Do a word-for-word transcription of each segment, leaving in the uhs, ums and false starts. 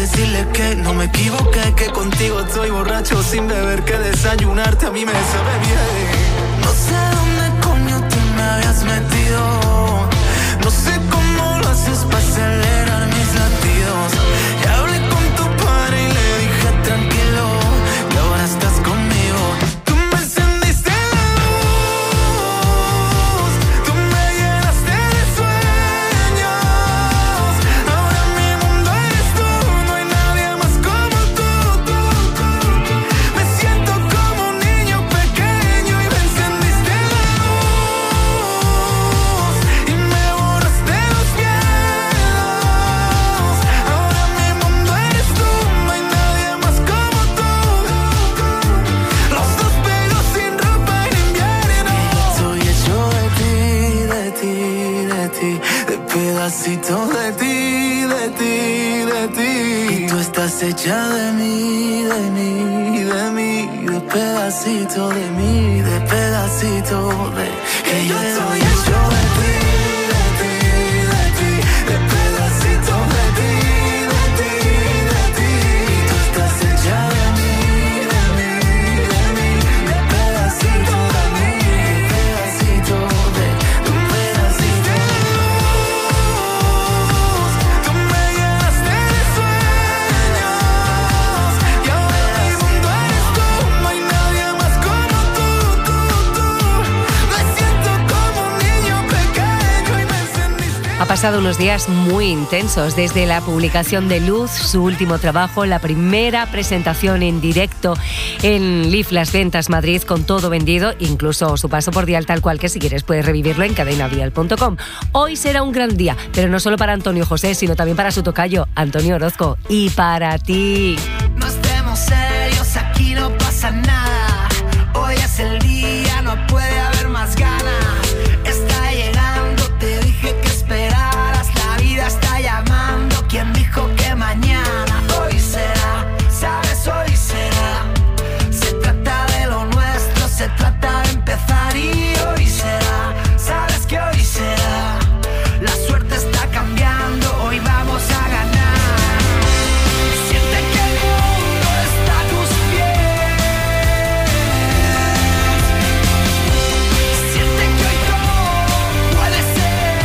decirle que no me equivoqué, que contigo estoy borracho sin beber, que desayunarte a mí me sabe bien. No sé dónde coño tú me habías metido, no sé cómo lo haces para acelerar mis latidos. Ya hablé con tu padre y le dije tranquilo, y ahora estás conmigo. Tú me encendiste la luz, tú me llenaste de sueños. Ahora mi mundo eres tú, no hay nadie más como tú, tú, tú. Me siento como un niño pequeño y me encendiste la luz y me borraste los miedos. Ahora mi mundo eres tú, no hay nadie más como tú. Los dos pegados sin ropa en invierno. Estoy hecho de ti, de ti, de ti, de pedacitos de ti, de ti, de ti. Y tú estás hecha de mí, de mí, de mí, de pedacito de mí, de pedacito de. Que yo estoy hecho de ti, de ti, de ti, de pedacitos de ti, de ti, de ti. Y tú estás hecha de mí, de mí, de mí, de pedacito de mí, de pedacito de, de pedacito de luz. Tú me llenaste de sueños y ahora mi mundo eres tú, no hay nadie más como tú, tú, tú. Me siento como un niño pequeño y me encendiste. Ha pasado unos días muy intensos desde la publicación de Luz, su último trabajo, la primera presentación en directo en L I F Las Ventas Madrid con todo vendido, incluso su paso por Dial Tal Cual, que si quieres puedes revivirlo en cadena dial punto com. Hoy será un gran día, pero no solo para Antonio José, sino también para su tocayo, Antonio Orozco, y para ti. No estemos serios, aquí no pasa nada. Hoy es el día, no puede haber más ganas. Está llegando, te dije que esperaras. La vida está llamando, ¿quién dijo que mañana? Hoy será, sabes, hoy será. Se trata de lo nuestro, se trata de empezar y hoy será. Sabes que hoy será. La suerte está cambiando, hoy vamos a ganar. Siente que el mundo está a tus pies. Siente que hoy todo puede ser.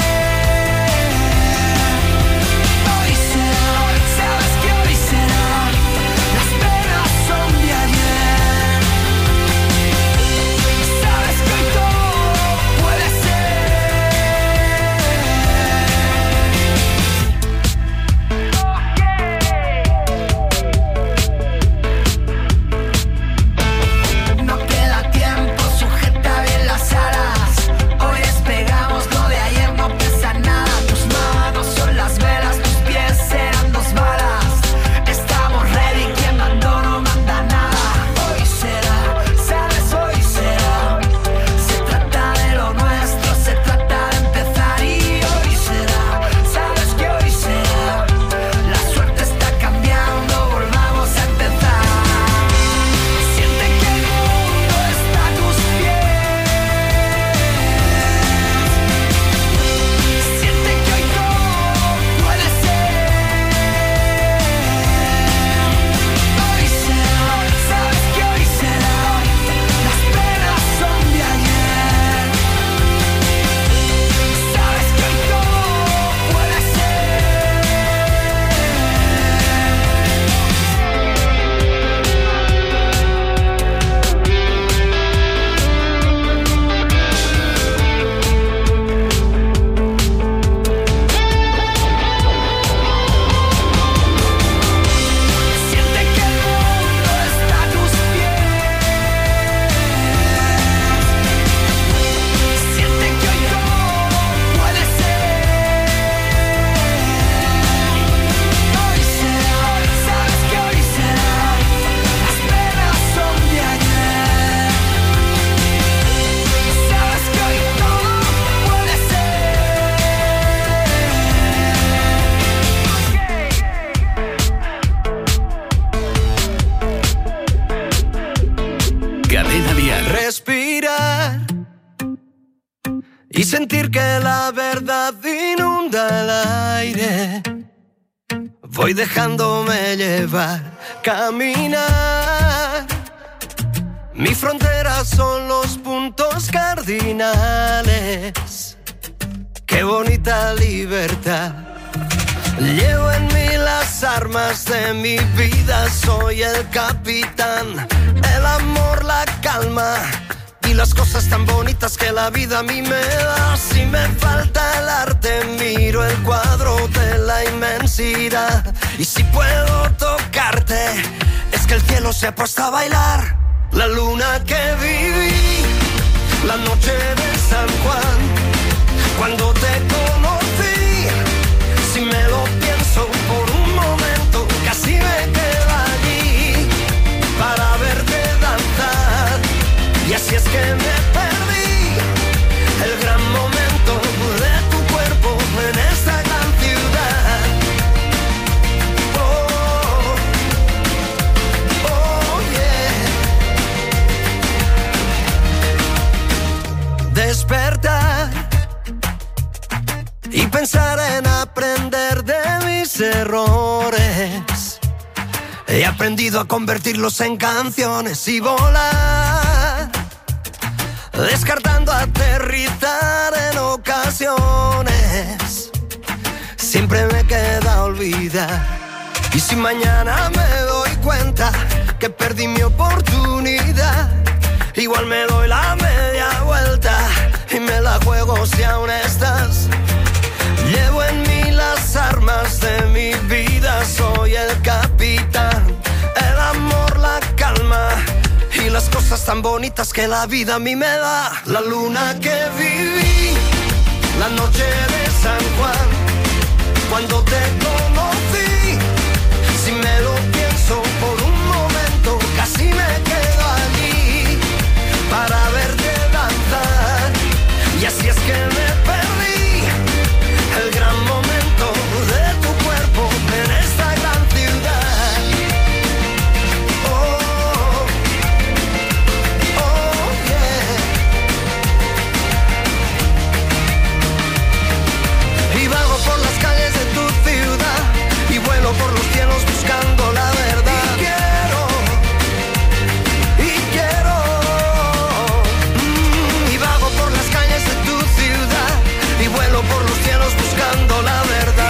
Hoy será, sabes que hoy será. Las penas son de ayer. Sabes que hoy todo puede ser. No queda tiempo, sujeta bien las alas. Hoy despegamos, lo de ayer no pesa nada. Tus manos son las velas, tus pies serán dos balas. Estamos ready, quien mandó no manda nada. Hoy será, sabes, hoy será. Se trata de lo nuestro, se trata de empezar y hoy será. Sabes que hoy será. La suerte está cambiando, volvamos a empezar. Siente que el mundo está a tus pies. Siente que hoy todo puede ser. Hoy será, sabes que hoy será. Las penas son de ayer. Sabes que hoy todo puede Siente que el mundo está a tus pies. Siente que hoy todo puede ser. Hoy será, sabes que hoy será. Las penas son de ayer. Sabes que hoy todo puede ser. Cadena Dial. Respirar y sentir que la verdad inunda el aire. voy dejándome llevar, caminar. Mi frontera son los puntos cardinales. Qué bonita libertad. Llevo en mí las armas de mi vida, soy el capitán. El amor, la calma y las cosas tan bonitas que la vida a mí me da. Si me falta el arte, miro el cuadro de la inmensidad. Y si puedo tocarte, es que el cielo se ha puesto a bailar. La luna que viví, la noche de San Juan, cuando te conocí, si me lo pienso por un momento, casi me quedo allí para verte danzar. Y así es que me perdí el gran momento de tu cuerpo en esta gran ciudad. Oh, oh yeah. Despertar y pensar en aprender de mis errores. He aprendido a convertirlos en canciones y volar, descartando aterrizar en ocasiones. Siempre me queda olvidar. Y si mañana me doy cuenta que perdí mi oportunidad, igual me doy la media vuelta y me la juego si aún estás. Llevo en mí las armas de mi vida, soy el capitán. El amor, la calma y las cosas tan bonitas que la vida a mí me da. La luna que viví, la noche de San Juan, cuando te conocí, si me lo pienso por un momento, casi me quedo allí para verte danzar. Y así es que me perdí el gran momento de tu cuerpo en esta gran ciudad. Oh, oh yeah. Y vago por las calles de tu ciudad y vuelo por los cielos buscando la verdad. Y quiero, y quiero, mm, y vago por las calles de tu ciudad y vuelo por los cielos buscando la verdad.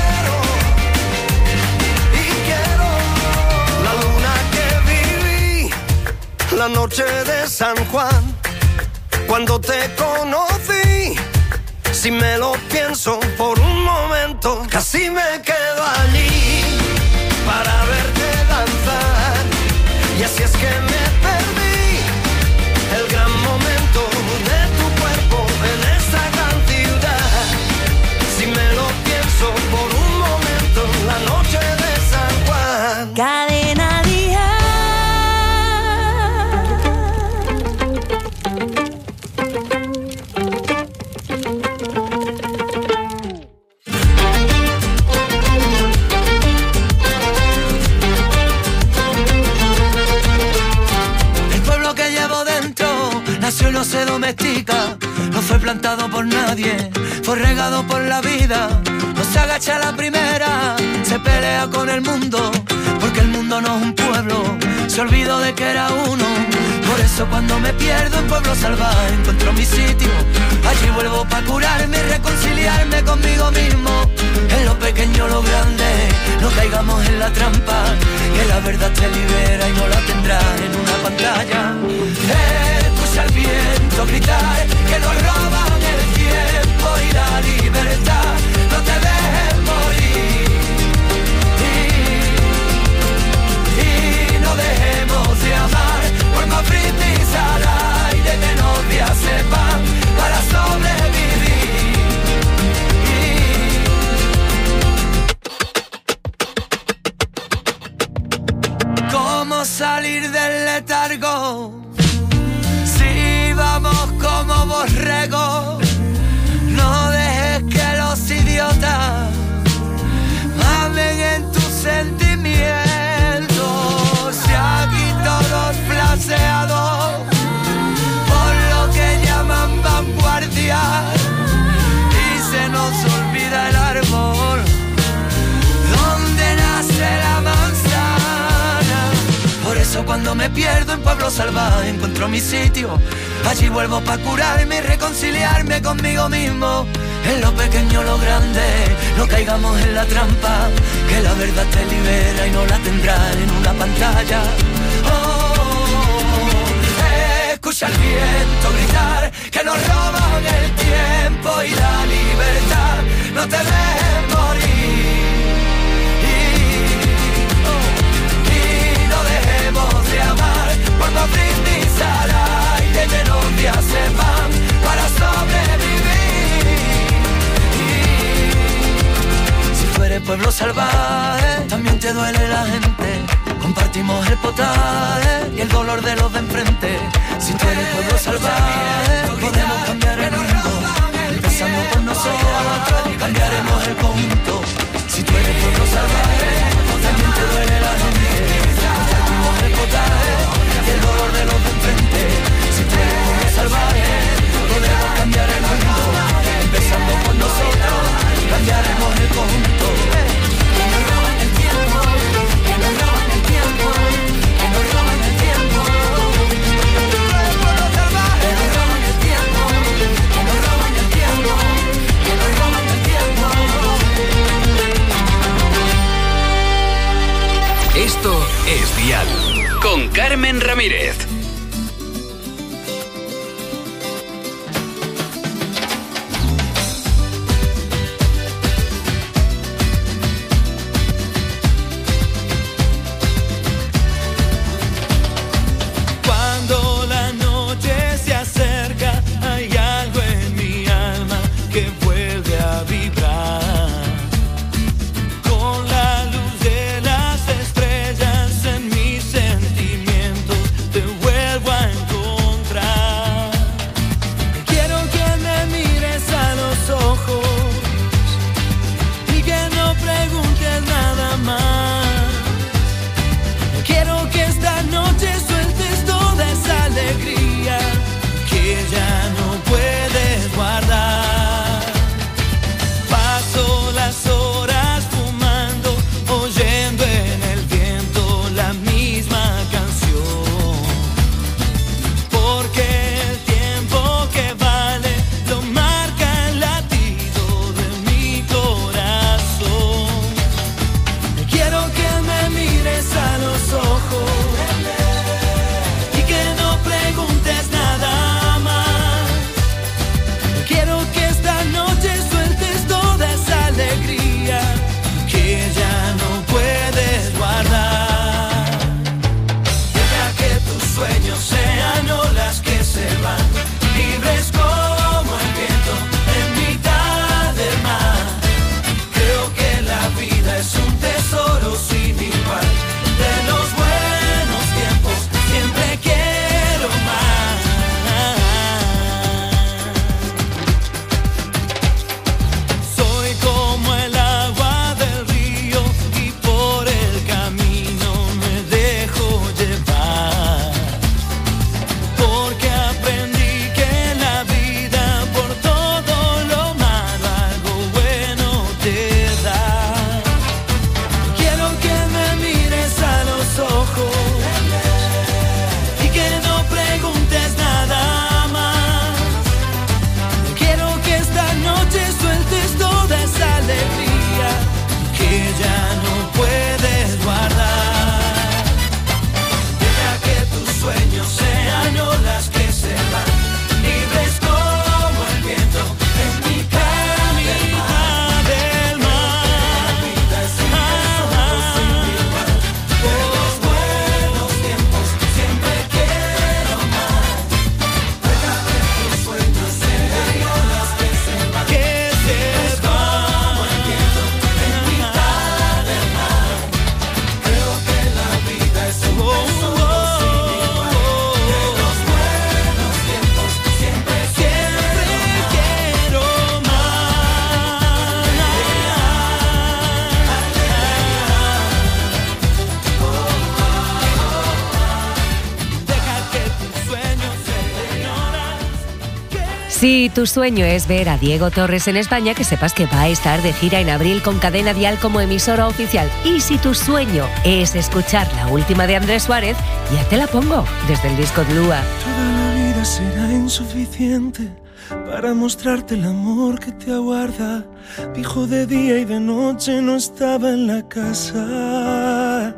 Y quiero, y quiero la luna que viví, la noche de San Juan, cuando te conocí. Si me lo pienso por un momento, casi me quedo allí para verte danzar. Y así es que me perdí el gran momento de tu cuerpo en esta gran ciudad. Si me lo pienso por un momento, la noche de San Juan. Cadena nació y no se domestica, no fue plantado por nadie, fue regado por la vida. No se agacha a la primera, se pelea con el mundo, porque el mundo no es un pueblo, se olvidó de que era uno. Por eso cuando me pierdo en pueblo salvaje encuentro mi sitio, allí vuelvo pa' curarme y reconciliarme conmigo mismo. En lo pequeño lo grande, no caigamos en la trampa, que la verdad te libera y no la tendrás en una pantalla. Escucha el viento gritar que nos roban el tiempo y la libertad, no te dejes morir y, y no dejemos de amar, por más brindis al aire que nos sepan para sobrevivir. ¿Cómo salir del letargo? cuando me pierdo en pueblo salvaje encuentro mi sitio. Allí vuelvo pa' curarme y reconciliarme conmigo mismo. En lo pequeño, lo grande, no caigamos en la trampa, que la verdad te libera y no la tendrás en una pantalla. Oh, escucha el viento gritar, que nos roban el tiempo y la libertad. No te dejes morir y, oh, y no dejemos de amar, por no brindis al aire llenos de acebán para sobrevivir. Tú eres pueblo salvaje, también te duele la gente. Compartimos el potaje y el dolor de los de enfrente. Si tú eres pueblo salvaje, podemos cambiar el mundo. Empezando por nosotros, cambiaremos el conjunto. Si tú eres pueblo salvaje, también te duele la gente. Compartimos el potaje y el dolor de los de enfrente. Si tú eres pueblo salvaje, podemos cambiar el mundo. Empezando por nosotros, cambiaremos el conjunto. Que nos roban el tiempo, que nos roban el tiempo, que nos roban el tiempo. Que nos roban el tiempo, que nos roban el tiempo, que nos roban el tiempo. Esto es Dial, con Carmen Ramírez. Con la luz de las estrellas en mis sentimientos, te vuelvo Si tu sueño es ver a Diego Torres en España, que sepas que va a estar de gira en abril con Cadena Dial como emisora oficial. Y si tu sueño es escuchar la última de Andrés Suárez, ya te la pongo desde el disco de Lua. Toda la vida será insuficiente para mostrarte el amor que te aguarda. Dijo de día y de noche, no estaba en la casa.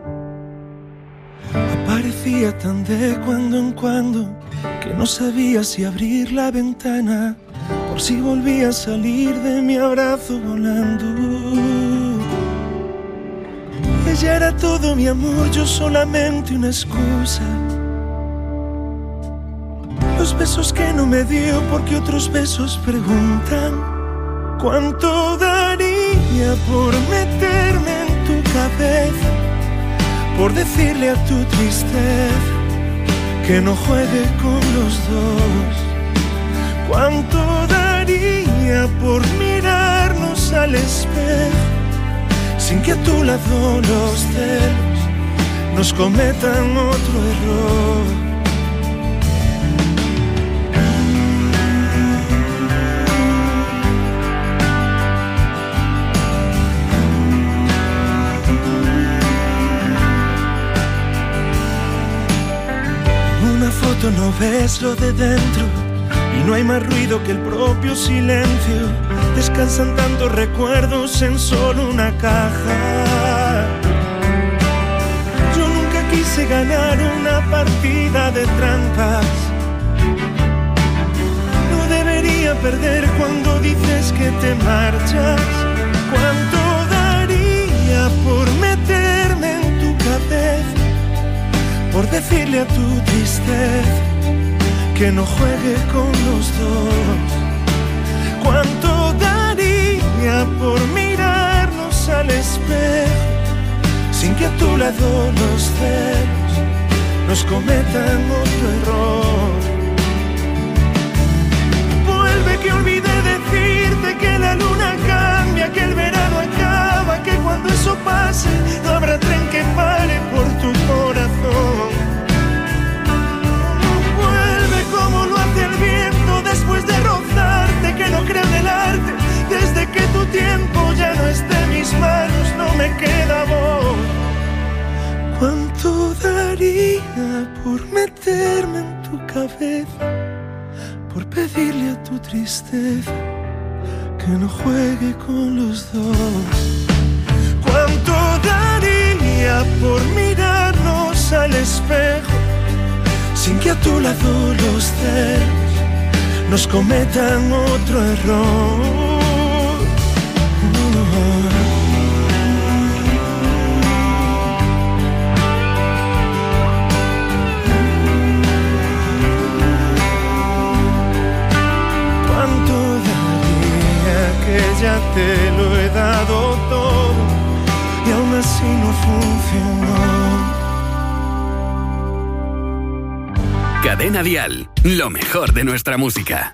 Aparecía tan de cuando en cuando que no sabía si abrir la ventana por si volvía a salir de mi abrazo volando. Ella era todo mi amor, yo solamente una excusa. Los besos que no me dio porque otros besos preguntan. ¿Cuánto daría por meterme en tu cabeza? Por decirle a tu tristeza que no juegue con los dos. ¿Cuánto daría por mirarnos al espejo sin que a tu lado los celos nos cometan otro error? No ves lo de dentro y no hay más ruido que el propio silencio. Descansan tantos recuerdos en solo una caja. Yo nunca quise ganar una partida de trampas. No debería perder cuando dices que te marchas. ¿Cuánto daría por meterme en tu cabeza? Por decirle a tu tristeza que no juegue con los dos. ¿Cuánto daría por mirarnos al espejo sin que a tu lado los celos nos cometan otro error? Vuelve que olvidé decirte que la luna cambia, que el verano acaba, que cuando eso pase no habrá tren que pare por tu corazón. Vuelve como lo hace el viento después de rozarte, que no creo en el arte. Desde que tu tiempo ya no esté en mis manos, no me queda voz. ¿Cuánto daría por meterme en tu cabeza? Por pedirle a tu tristeza que no juegue con los dos. ¿Cuánto daría por mirarnos al espejo sin que a tu lado los celos nos cometan otro error? Que ya te lo he dado todo y aún así no funcionó. Cadena Dial, lo mejor de nuestra música.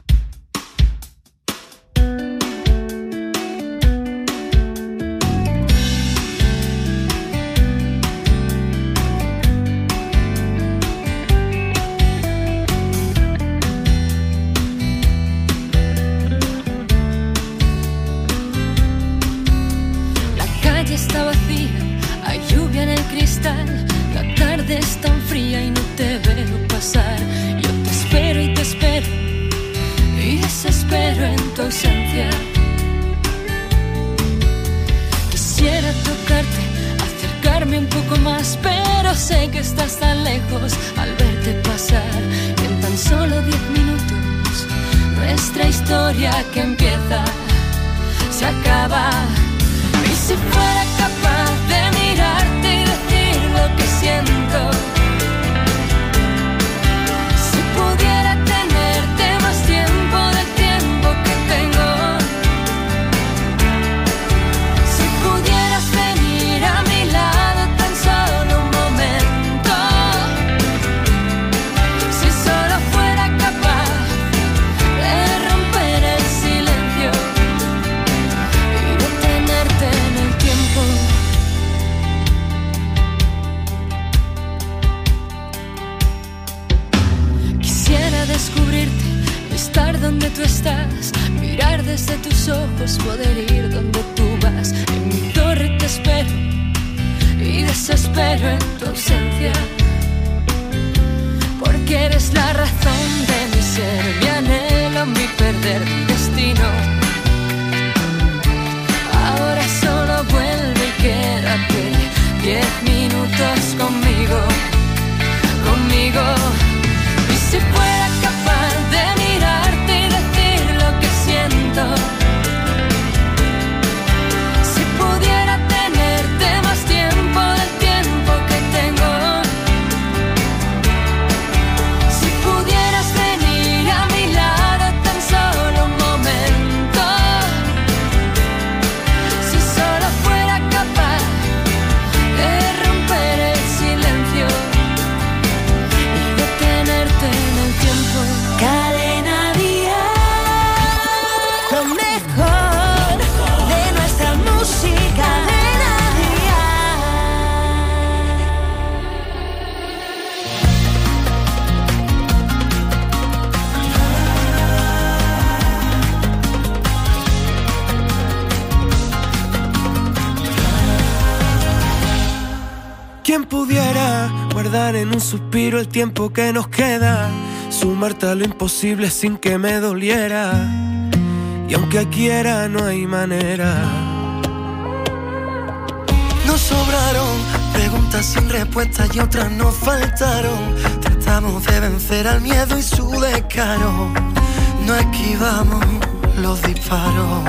donde tú estás, mirar desde tus ojos, poder ir donde tú vas. En mi torre te espero y desespero en tu ausencia, porque eres la razón de mi ser, mi anhelo, mi perder, mi destino. Ahora solo vuelve y quédate diez minutos conmigo, conmigo. Y si fuera capaz de mirarte y decir lo que siento, si pudiera tenerte más tiempo del tiempo que tengo, si pudieras venir a mi lado tan solo un momento, si solo fuera capaz de romper el silencio y detenerte en el tiempo. Cadena Dial, lo mejor de nuestra música. Cadena Dial. ¿Quién pudiera guardar en un suspiro el tiempo que nos queda? Sumarte a lo imposible sin que me doliera. Y aunque quiera no hay manera. Nos sobraron preguntas sin respuestas y otras nos faltaron. Tratamos de vencer al miedo y su descaro. No esquivamos los disparos.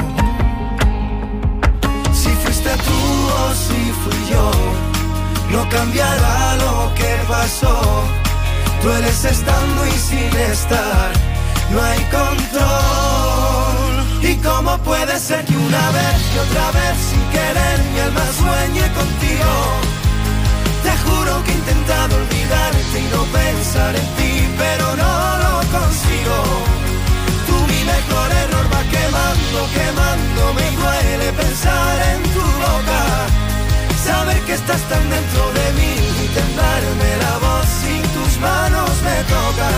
Si fuiste tú o si fui yo, no cambiará lo que pasó. Tú eres estando y sin estar, no hay control. ¿Y cómo puede ser que una vez y otra vez sin querer mi alma sueñe contigo? Te juro que he intentado olvidarte y no pensar en ti, pero no lo consigo. Tú mi mejor error va quemando, quemando. Me duele pensar en tu boca, saber que estás tan dentro de mí y temblarme la voz sin tus manos me toca.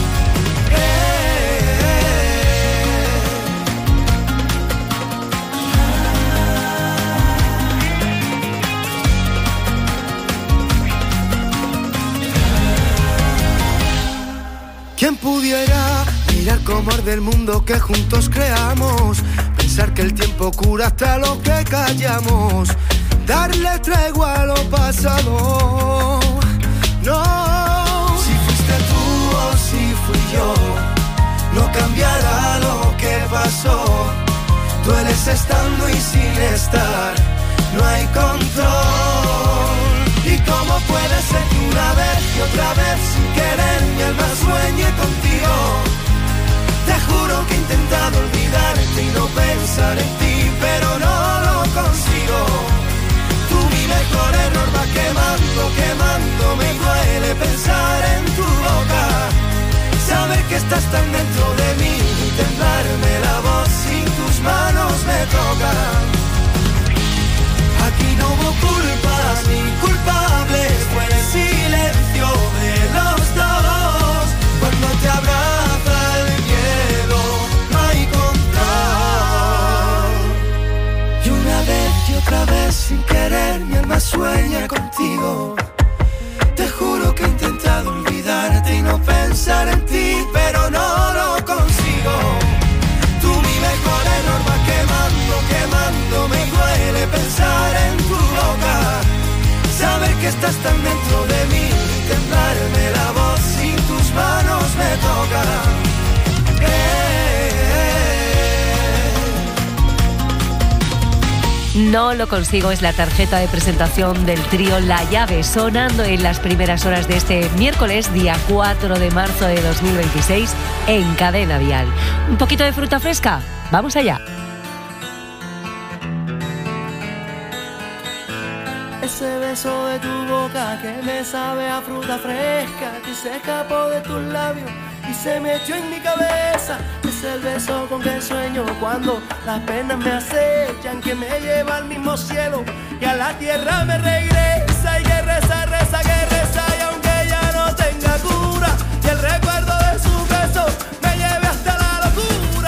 Eh, ¿Quién pudiera mirar cómo arde el mundo que juntos creamos? Pensar que el tiempo cura hasta lo que callamos. Darle tregua a lo pasado. No. Si fuiste tú o si fui yo, no cambiará lo que pasó. Tú eres estando y sin estar, no hay control. ¿Y cómo puede ser que una vez y otra vez sin querer mi alma sueñe contigo? Te juro que he intentado olvidarte y no pensar en ti, pero no lo consigo. Tú mi mejor error va quemando, quemando. Me duele pensar en tu boca, saber que estás tan dentro de mí y temblarme la voz sin tus manos me toca. Aquí no hubo culpas ni culpables, fue el silencio de los dos. Cuando te abraza el miedo no hay control. Y una vez y otra vez sin querer mi alma sueña contigo. Te juro que he intentado olvidarte y no pensar en ti, pero no lo consigo. Tú mi mejor error va quemando, quemando. Me duele pensar en tu boca, saber que estás tan dentro de mí y temblarme la voz sin tus manos me toca. No lo consigo es la tarjeta de presentación del trío La Llave, sonando en las primeras horas de este miércoles, día cuatro de marzo de dos mil veintiséis, en Cadena Dial. ¿Un poquito de fruta fresca? ¡Vamos allá! Ese beso de tu boca que me sabe a fruta fresca, que se escapó de tus labios y se me echó en mi cabeza. Es el beso con que sueño cuando las penas me acechan, que me lleva al mismo cielo y a la tierra me regresa. Y que reza, reza, que reza, y aunque ya no tenga cura, y el recuerdo de su beso me lleve hasta la locura.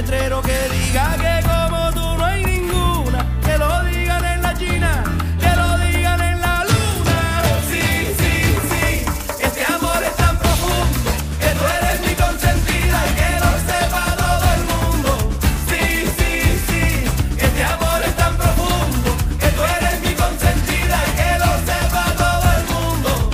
letrero que diga que como tú no hay ninguna, que lo digan en la China, que lo digan en la luna. Sí, sí, sí, este amor es tan profundo, que tú eres mi consentida y que lo sepa todo el mundo. Sí, sí, sí, este amor es tan profundo, que tú eres mi consentida y que lo sepa todo el mundo.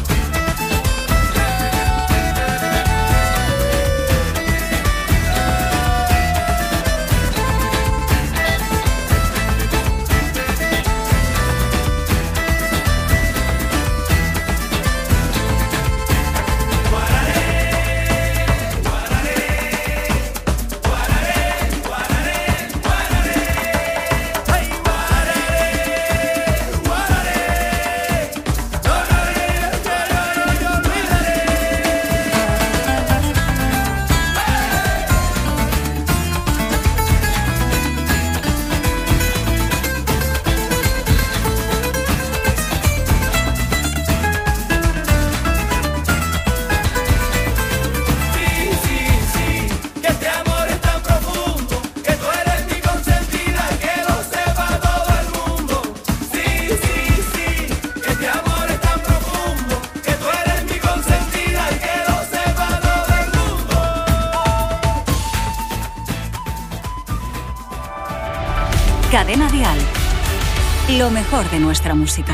Cadena Dial. Lo mejor de nuestra música.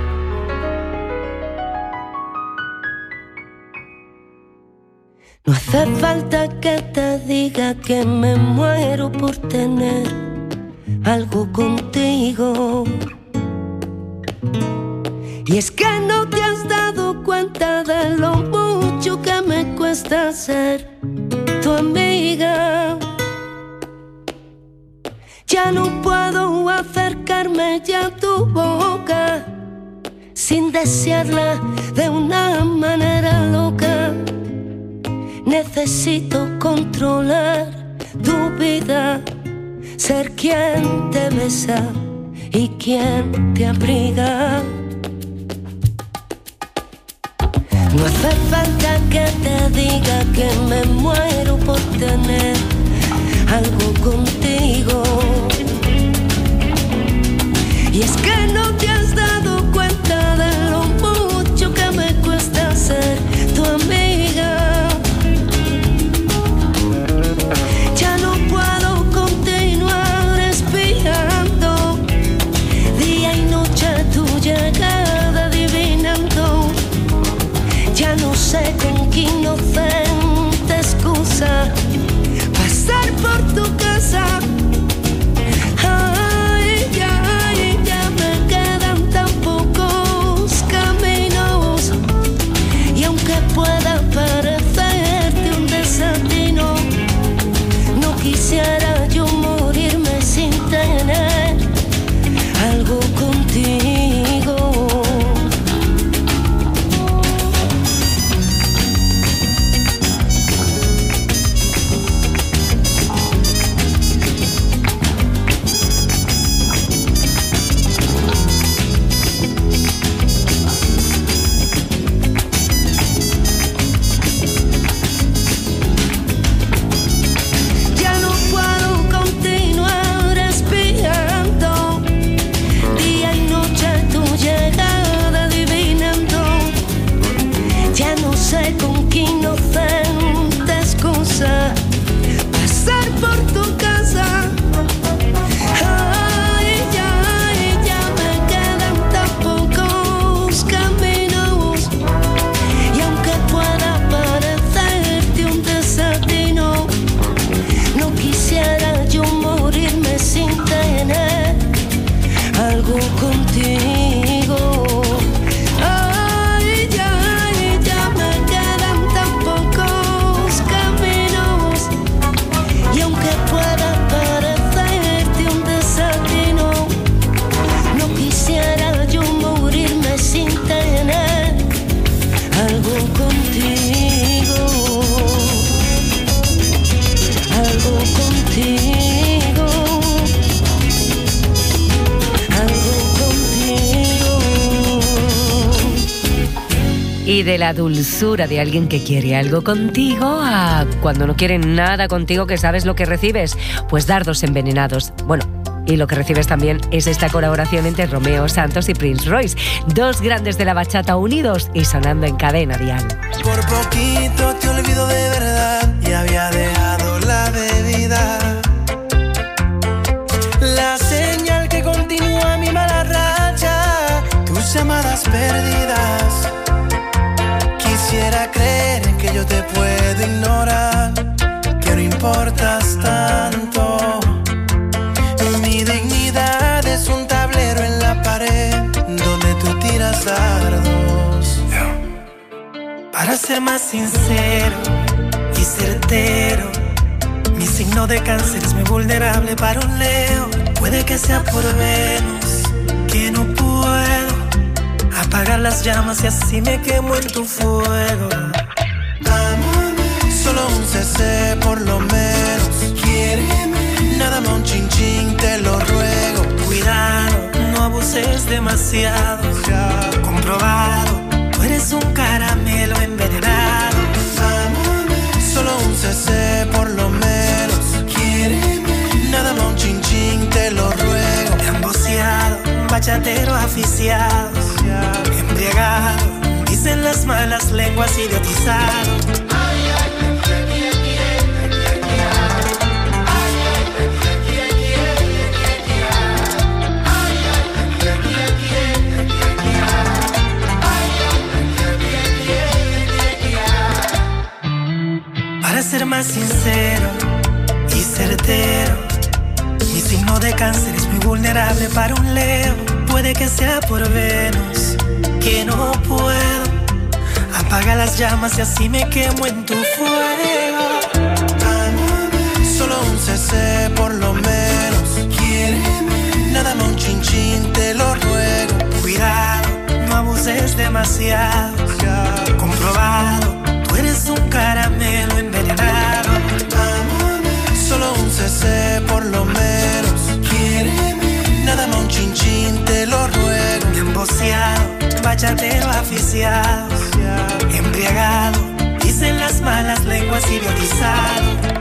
No hace falta que te diga que me muero por tener algo contigo. Y es que no te has dado cuenta de lo mucho que me cuesta ser tu amiga. Ya no puedo acercarme ya a tu boca sin desearla de una manera loca. Necesito controlar tu vida, ser quien te besa y quien te abriga. No hace falta que te diga que me muero por tener algo contigo. Y es que no te has dado cuenta de lo mucho que me cuesta ser tu amiga. Ya no puedo continuar espiando día y noche tu llegada adivinando. Ya no sé con qué inocente excusa Y de la dulzura de alguien que quiere algo contigo a cuando no quiere nada contigo, que sabes lo que recibes, pues dardos envenenados. Bueno, y lo que recibes también es esta colaboración entre Romeo Santos y Prince Royce, dos grandes de la bachata unidos y sonando en Cadena Dial. Por poquito te olvido de verdad y había dejado la bebida. La señal que continúa mi mala racha, tus llamadas perdidas. Quisiera creer que yo te puedo ignorar, que no importas tanto. Mi dignidad es un tablero en la pared donde tú tiras dardos. Para ser más sincero y certero, mi signo de cáncer es muy vulnerable para un Leo. Puede que sea por Venus, que no puedo apagar las llamas y así me quemo en tu fuego. Solo un C C por lo menos. Quiéreme, nada más un chin chin, te lo ruego. Cuidado, no abuses demasiado. Comprobado, tú eres un caramelo envenenado. Solo un C C por lo menos. Quiéreme, nada más un chin chin, te lo ruego. Emboceado, bachatero aficiado, embriagado, dicen las malas lenguas, idiotizado. Para ser más sincero y certero, mi signo de cáncer es muy vulnerable para un Leo. Puede que sea por Venus, que no puedo apagar las llamas y así me quemo en tu fuego. Solo un C C por lo menos. Quiéreme, nada más un chin chin, te lo ruego. Cuidado, no abuses demasiado. Comprobado, tú eres un caramelo envenenado. Solo un C C por lo menos. Quiéreme, nada más un chin chin, te lo ruego. Emboceado, bachatero aficiado, embriagado, dicen las malas lenguas, idiotizado.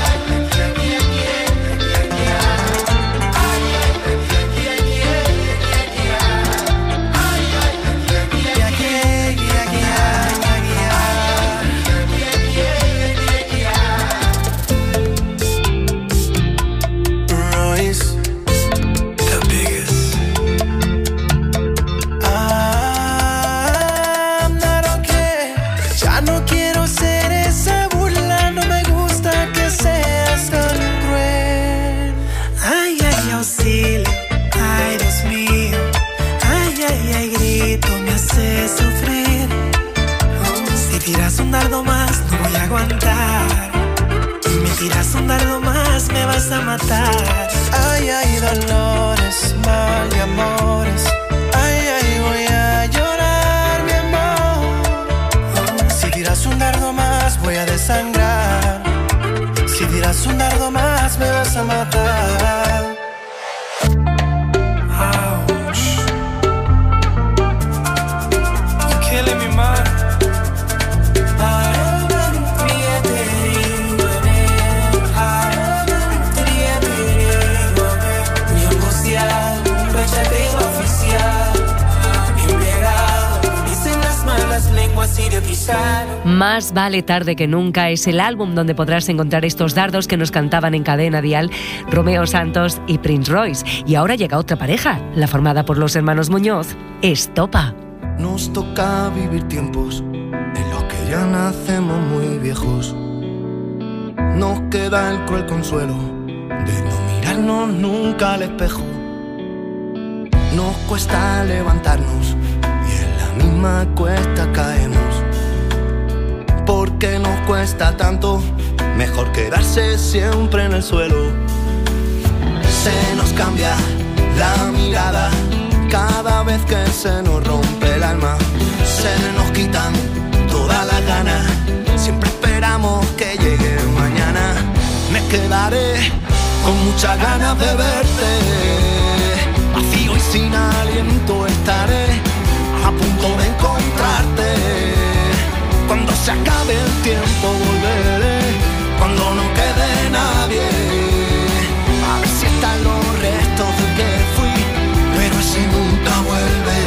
Un dardo más, no voy a aguantar. Me tiras un dardo más, me vas a matar. Ay, ay, dolores, mal y amores. Ay, ay, voy a llorar, mi amor. Si tiras un dardo más, voy a desangrar. Si tiras un dardo más, me vas a matar. Ouch. You're killing me, man. Más vale tarde que nunca es el álbum donde podrás encontrar estos dardos que nos cantaban en Cadena Dial Romeo Santos y Prince Royce. Y ahora llega otra pareja, la formada por los hermanos Muñoz, Estopa. Nos toca vivir tiempos en los que ya nacemos muy viejos. Nos queda el cruel consuelo de no mirarnos nunca al espejo. Nos cuesta levantarnos y en la misma cuesta caemos. ¿Por qué nos cuesta tanto? Mejor quedarse siempre en el suelo. Se nos cambia la mirada cada vez que se nos rompe el alma. Se nos quitan todas las ganas. Siempre esperamos que llegue mañana. Me quedaré con muchas ganas de verte. Vacío y sin aliento estaré a punto de encontrarte. Cuando se acabe el tiempo volveré, cuando no quede nadie, a ver si están los restos de que fui, pero ese nunca vuelve.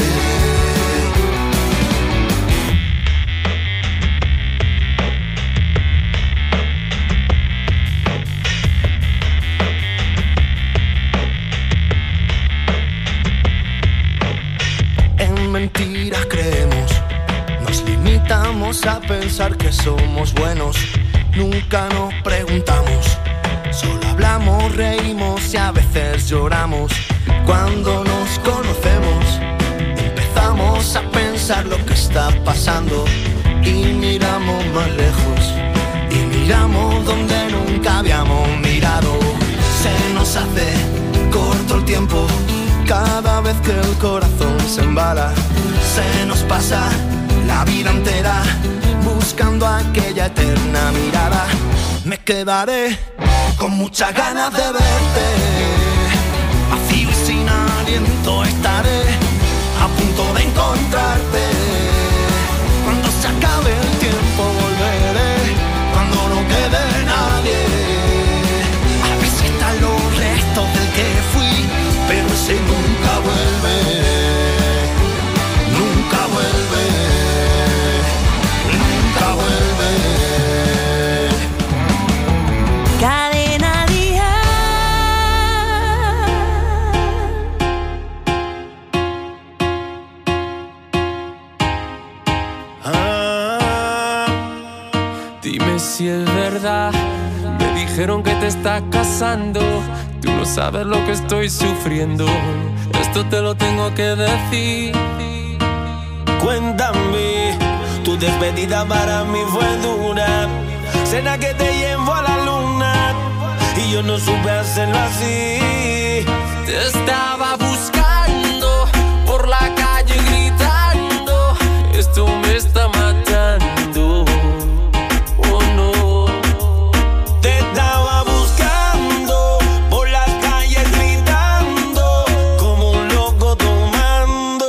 Mentiras creemos, nos limitamos a pensar que somos buenos, nunca nos preguntamos, solo hablamos, reímos y a veces lloramos. Cuando nos conocemos, empezamos a pensar lo que está pasando y miramos más lejos y miramos donde nunca habíamos mirado. Se nos hace corto el tiempo cada vez que el corazón se embala. Se nos pasa la vida entera buscando aquella eterna mirada. Me quedaré con muchas ganas de verte, vacío y sin aliento estaré a punto de encontrarte. Cuando se acabe el tiempo volveré, cuando no quede nadie, a ver si están los restos del que fui, pero ese nunca vuelve, nunca vuelve, nunca vuelve. Cadena Dial. Ah, dime si es verdad, me dijeron que te estás casando. Tú no sabes lo que estoy sufriendo, esto te lo tengo que decir. Cuéntame, tu despedida para mí fue dura. Cena que te llevo a la luna y yo no supe hacerlo así. Te estaba buscando por la calle gritando, esto me está matando. Oh no. Te estaba buscando por las calles gritando, como un loco tomando.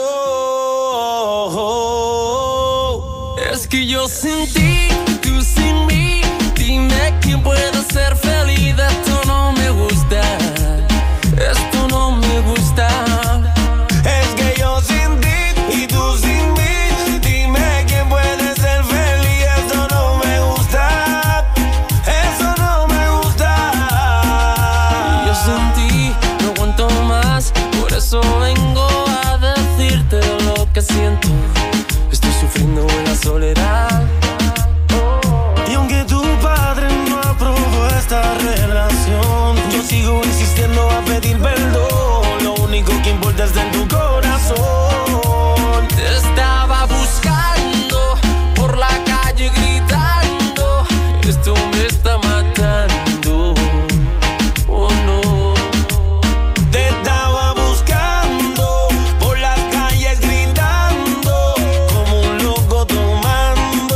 Es que yo sin ti, tú sin mí, dime quién puede ser feliz. Esto no me gusta, esto no me gusta. Es que yo sin ti y tú sin mí, dime quién puede ser feliz. Eso no me gusta, eso no me gusta. Yo sin ti no aguanto más, por eso vengo a decirte lo que siento. Estoy sufriendo en la soledad. Y aunque tu padre no aprobó esta relación, yo sigo insistiendo a pedir perdón. Lo único que importa está en tu corazón. Te estaba buscando por la calle gritando, esto me está matando. Oh no. Te estaba buscando por las calles gritando, como un loco tomando.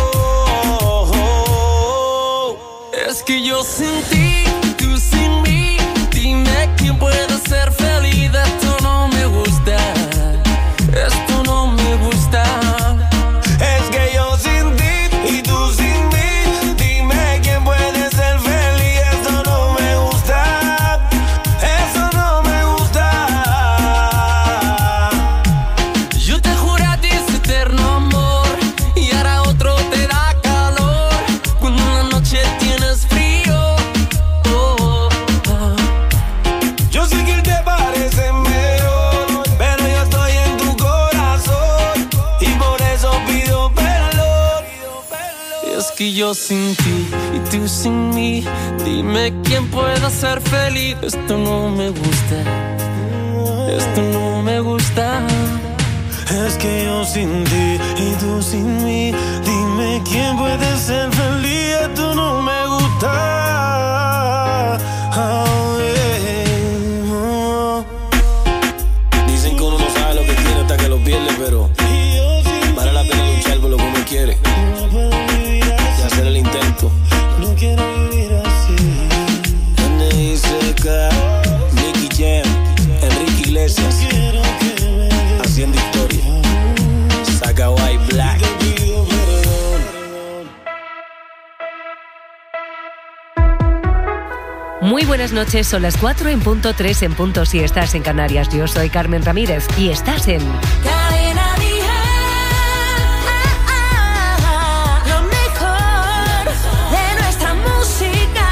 Es que yo sin ti, tú sin mí, dime quién puede ser feliz. Esto no me gusta, esto no me gusta. Es que yo sin ti y tú sin mí, dime quién puede ser feliz. Eso no me gusta, eso no me gusta. Yo te juro a ti ese eterno amor y ahora otro te da calor cuando en la noche tienes frío. Oh, oh, oh. Yo sé que él te parece mejor, pero yo estoy en tu corazón y por eso pido perdón. Es que yo sin ti y tú sin mí, dime quién puede ser feliz. Esto no me gusta, esto no me gusta. Es que yo sin ti y tú sin mí, dime quién puede ser feliz. Esto no me gusta. Oh, yeah. Oh. Dicen que uno no sabe lo que tiene hasta que lo pierde, pero vale la pena luchar por lo que uno quiere y hacer el intento. No quiero vivir así. N I C K, Nicky Jam, Enrique Iglesias, haciendo historia. Muy buenas noches, son las cuatro en punto, tres en punto si estás en Canarias. Yo soy Carmen Ramírez y estás en Cadena Dial, lo mejor de nuestra música.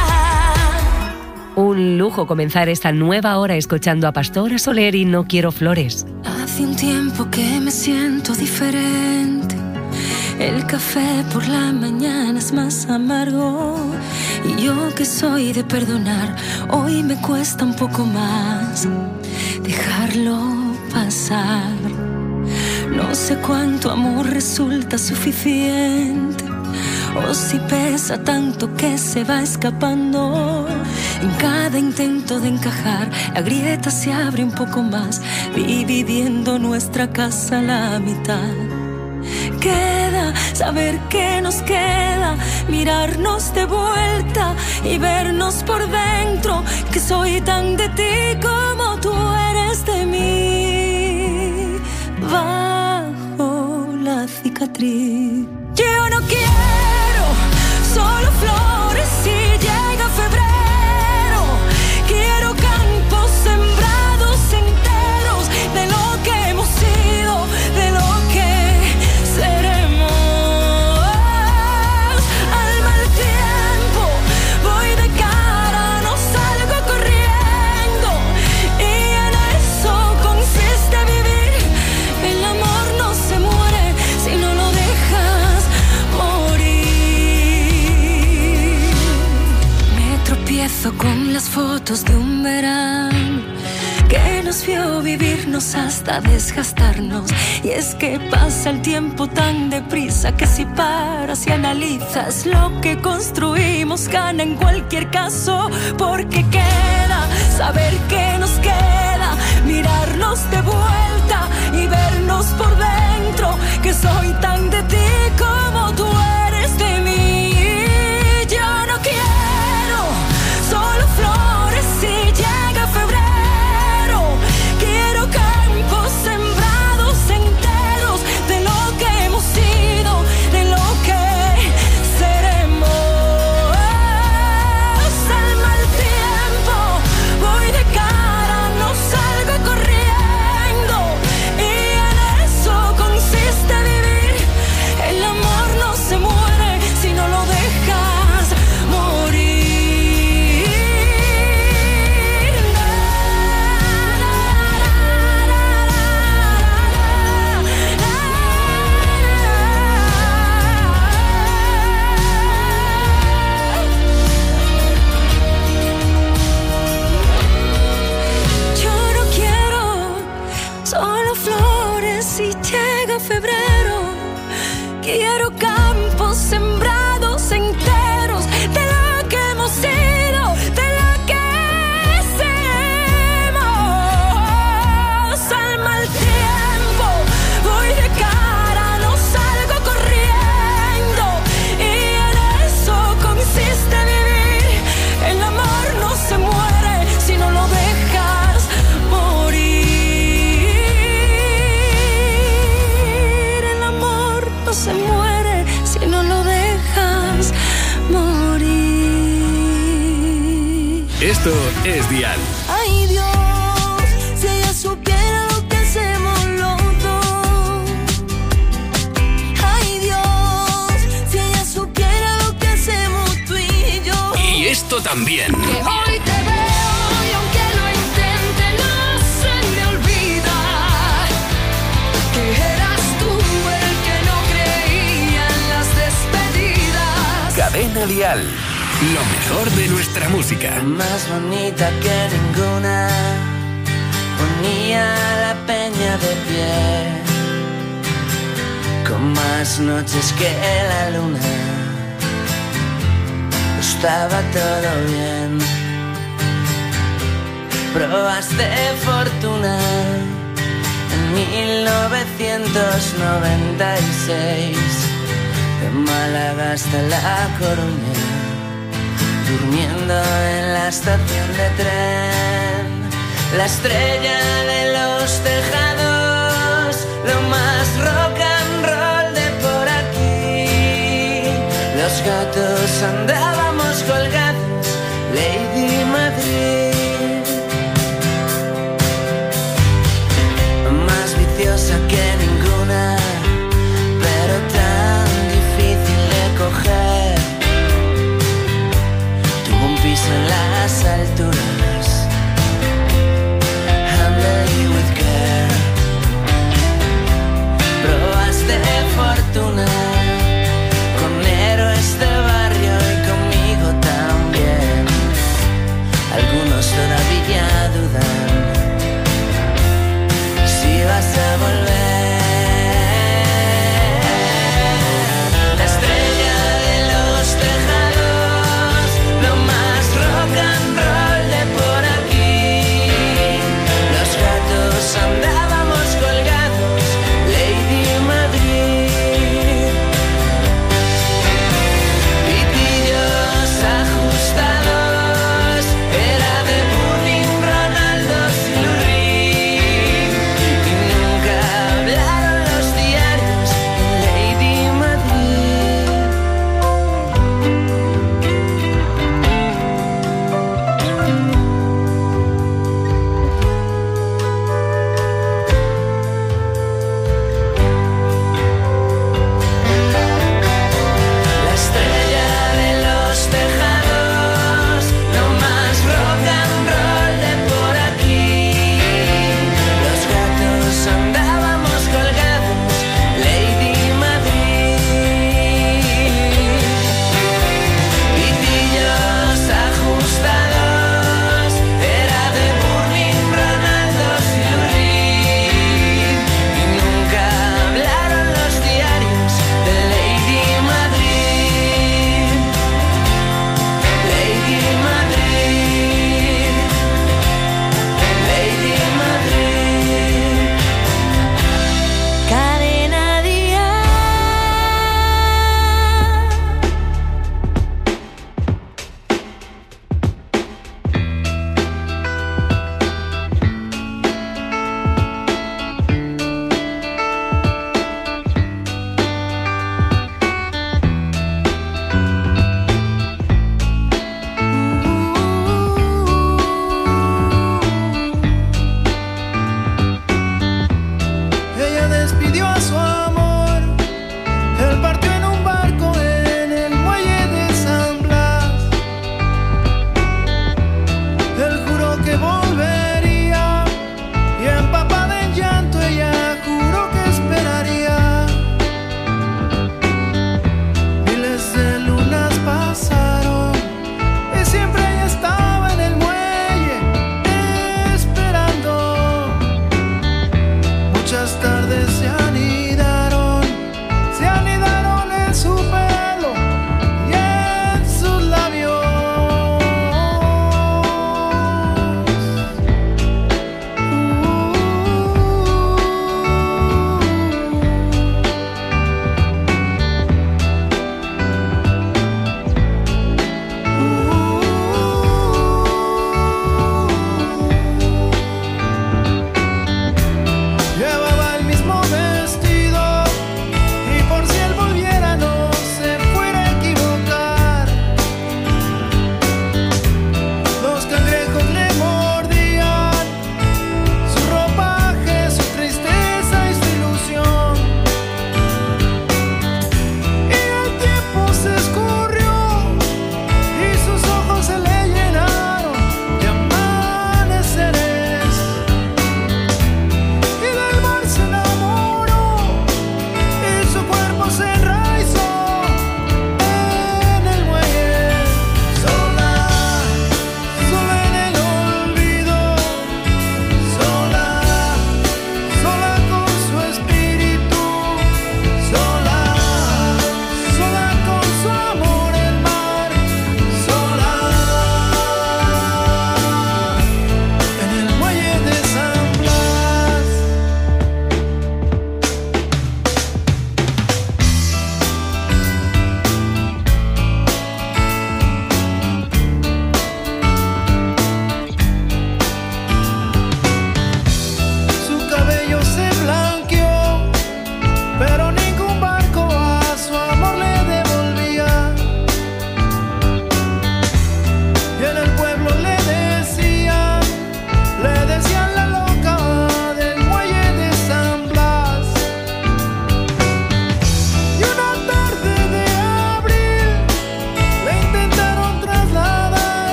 un lujo comenzar esta nueva hora escuchando a Pastora Soler y No Quiero Flores. Hace un tiempo que me siento diferente. El café por la mañana es más amargo. Y yo que soy de perdonar, hoy me cuesta un poco más dejarlo pasar. No sé cuánto amor resulta suficiente, o si pesa tanto que se va escapando. En cada intento de encajar, la grieta se abre un poco más, dividiendo nuestra casa a la mitad. Queda saber que nos queda, mirarnos de vuelta y vernos por dentro, que soy tan de ti como tú eres de mí. Bajo la cicatriz, yo no quiero solo flores si llega febrero. Quiero campos sembrados enteros de lo que hemos sido, de lo que seremos. Al mal tiempo voy de cara, no salgo corriendo, y en eso consiste vivir. El amor no se muere si no lo dejas morir. Me tropiezo con las fotos de un verano que nos vio vivirnos hasta desgastarnos. Y es que pasa el tiempo tan deprisa que si paras y analizas lo que construimos, gana en cualquier caso. Porque queda saber que nos queda, mirarnos de vuelta y vernos por dentro, que soy tan de ti como tú eres de mí. Yo no quiero solo flores si llega febrero. Quiero campos sembrados enteros de lo que hemos sido, de lo que seremos. Al mal tiempo voy de cara, no salgo corriendo, y en eso consiste vivir. El amor no se muere si no lo dejas morir. Yo no quiero solo flores si llega febrero. Quiero campos sembrados enteros de lo que hemos sido, de lo que seremos. Al mal tiempo voy de cara, no salgo corriendo, y en eso consiste vivir. El amor no se muere si no lo dejas morir. El amor no se muere si no lo dejas morir. Esto es Dial. Ay Dios, si ella supiera lo que hacemos los dos. Ay Dios, si ella supiera lo que hacemos tú y yo. Y esto también. Que hoy te veo y aunque lo intente no se me olvida que eras tú el que no creía en las despedidas. Cadena Dial. Lo mejor de nuestra música. Más bonita que ninguna, ponía la peña de pie, con más noches que la luna, estaba todo bien. Probaste fortuna en mil novecientos noventa y seis, de Málaga hasta La Coruña, durmiendo en la estación de tren, la estrella de los tejados, lo más rock and roll de por aquí. Los gatos andábamos colgados, Lady Madrid.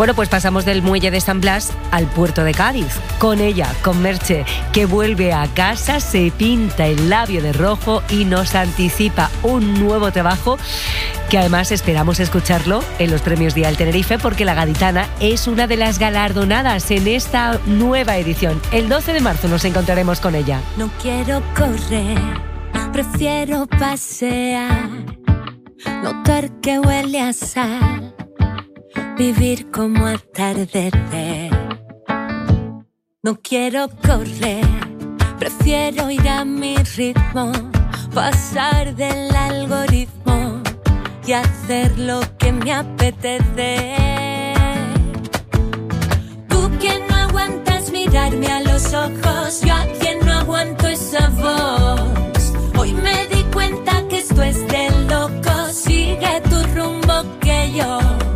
Bueno, pues pasamos del muelle de San Blas al puerto de Cádiz. Con ella, con Merche, que vuelve a casa, se pinta el labio de rojo y nos anticipa un nuevo trabajo que además esperamos escucharlo en los premios Dial Tenerife, porque La Gaditana es una de las galardonadas en esta nueva edición. El doce de marzo nos encontraremos con ella. No quiero correr, prefiero pasear, notar que huele a sal, vivir como atardecer. No quiero correr, prefiero ir a mi ritmo, pasar del algoritmo y hacer lo que me apetece. Tú que no aguantas mirarme a los ojos, yo a quien no aguanto esa voz. Hoy me di cuenta que esto es de locos, sigue tu rumbo que yo.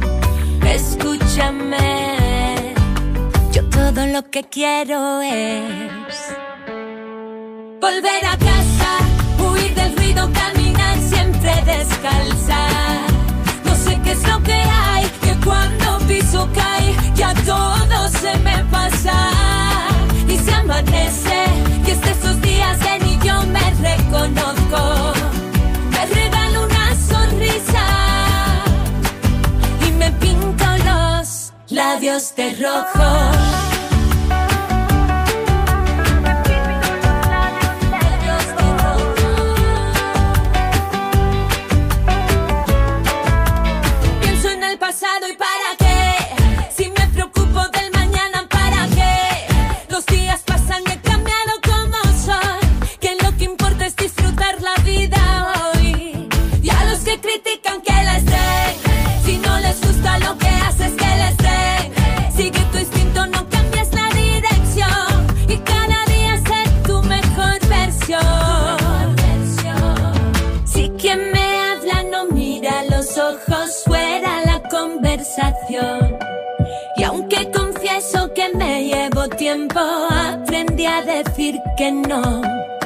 Escúchame, yo todo lo que quiero es volver a casa, huir del ruido, caminar siempre descalza. No sé qué es lo que hay, que cuando piso cae, ya todo se me pasa. Y se amanece, y es de esos días que ni yo me reconozco. Me regalo una sonrisa y me pinto los labios de rojo. Pasado y para qué, si me preocupo del mañana, para qué. Los días pasan y he cambiado como soy, que lo que importa es disfrutar la vida hoy. Y a los que critican que les den, si no les gusta lo que haces que les den. Sigue tu instinto, no cambies la dirección y cada día sé tu mejor versión. Si quien me habla no mira los ojos, fuera la conversación. Y aunque confieso que me llevo tiempo, aprendí a decir que no.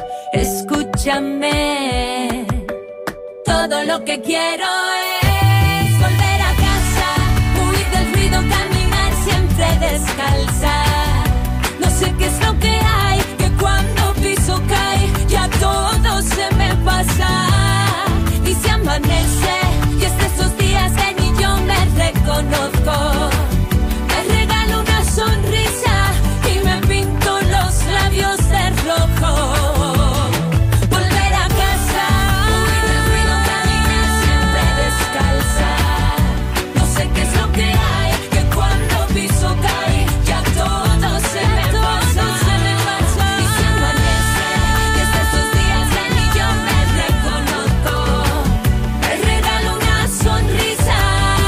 Escúchame, todo lo que quiero es volver a casa, huir del ruido, caminar siempre descalza. No sé qué es lo que hay, que cuando piso cae, ya todo se me pasa. Y se amanece, y es de esos días que ni yo me reconozco. Me regalo una sonrisa y me pinto los labios de rojo. Volver a casa, huir del ruido, caminar siempre descalza. No sé qué es lo que hay, que cuando piso cae, ya todo se me pasa. Y se amanece, y es de esos días que ni yo me reconozco. Me regalo una sonrisa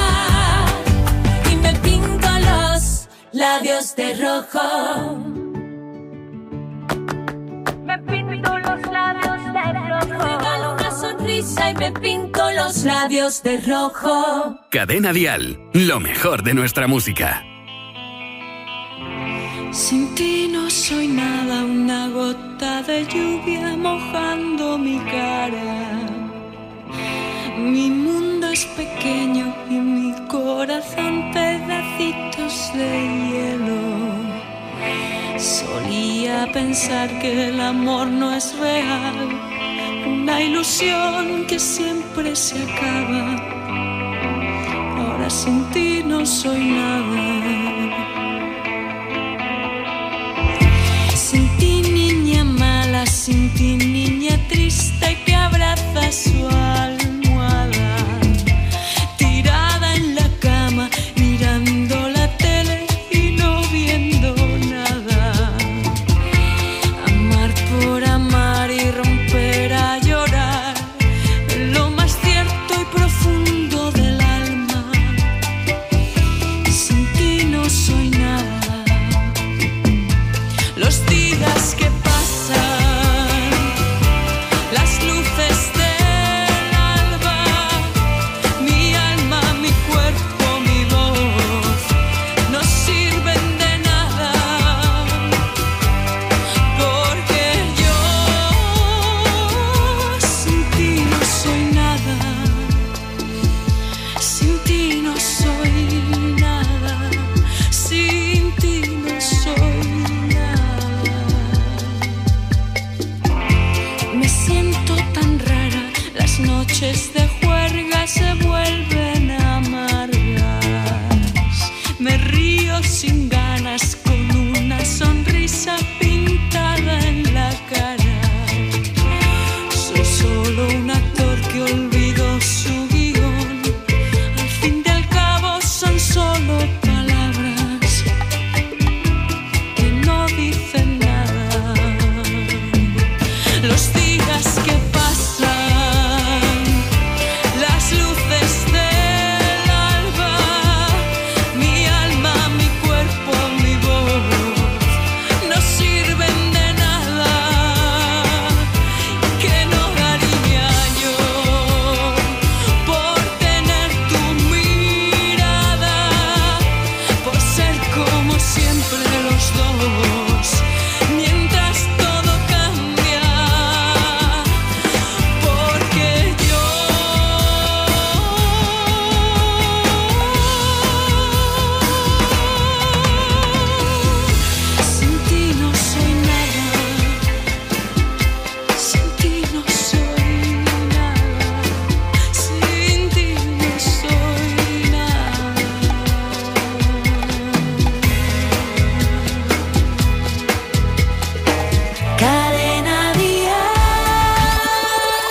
y me pinto los labios de rojo. Me pinto los labios de rojo. Me regalo una sonrisa y me pinto los labios de rojo. Cadena Dial, lo mejor de nuestra música. Sin ti no soy nada, una gota de lluvia mojando mi cara. Mi mundo es pequeño y mi corazón pedacitos de hielo. Solía pensar que el amor no es real, una ilusión que siempre se acaba. Ahora sin ti no soy nada. Sin ti niña mala, sin ti niña triste que abraza su almohada, tirada en la cama, mirando la tele y no viendo nada. Amar por amar y romper a llorar, lo más cierto y profundo del alma. Sin ti no soy nada. Los días que pasan, las luces del alba, mi alma, mi cuerpo, mi voz, no sirven de nada, porque yo sin ti no soy nada, sin ti no soy nada. puesto tan rara, las noches de juerga se vuelven